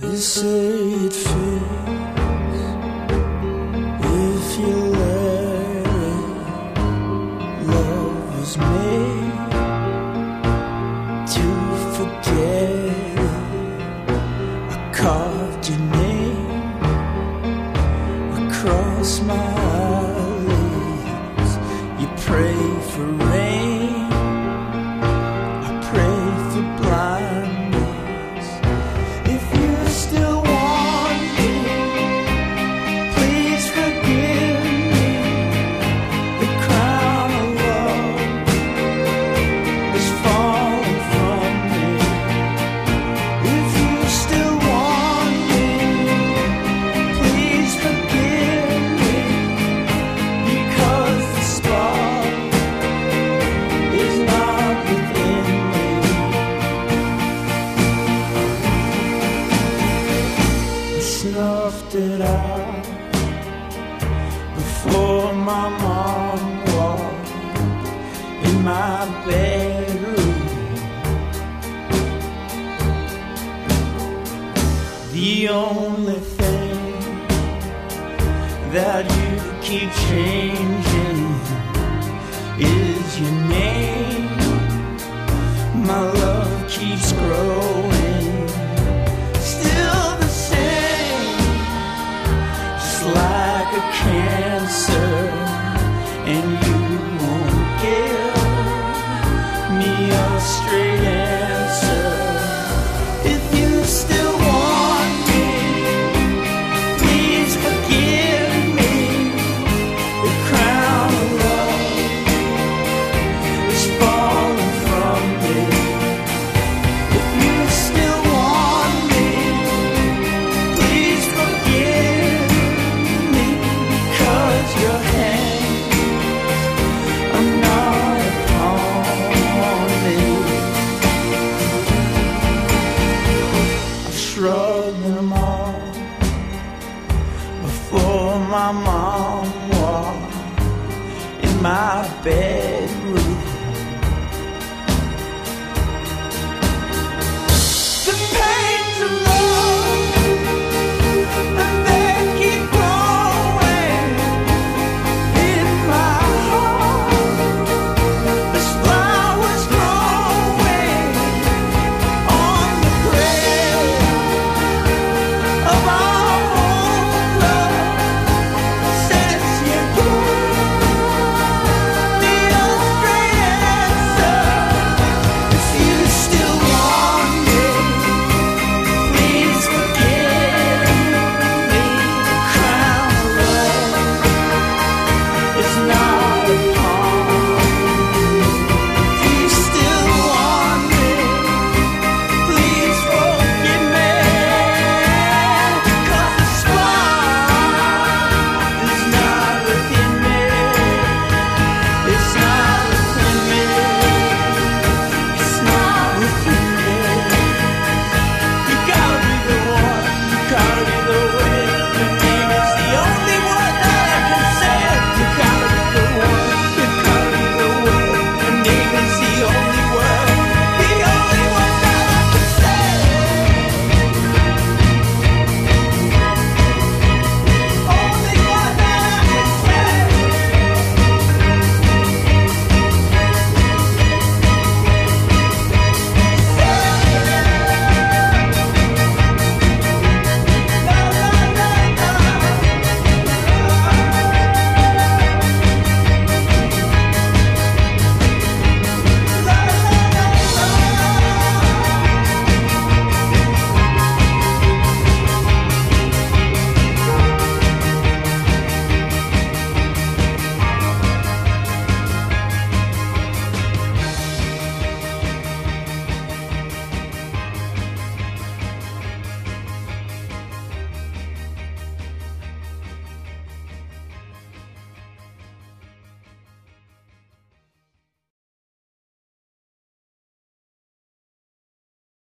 They say it fits if you let it. Love was made to forget it. I carved your name across my eyelids. You pray for rain, I pray for blindness. If you still want me, please forgive me. The crown of love is falling from me. If you still want me, please forgive me, because the spark is not within me. I snuffed it out before my mom walked in my bedroom. The only thing that you keep changing is your name. My love keeps growing, still the same, just like a cancer. And you won't give me a straight answer. If you still want me, please forgive me. The crown of love is falling from me. If you still want me, please forgive me, 'cause your hands are not upon me. I've shrugged them off before my mom walked in my bed.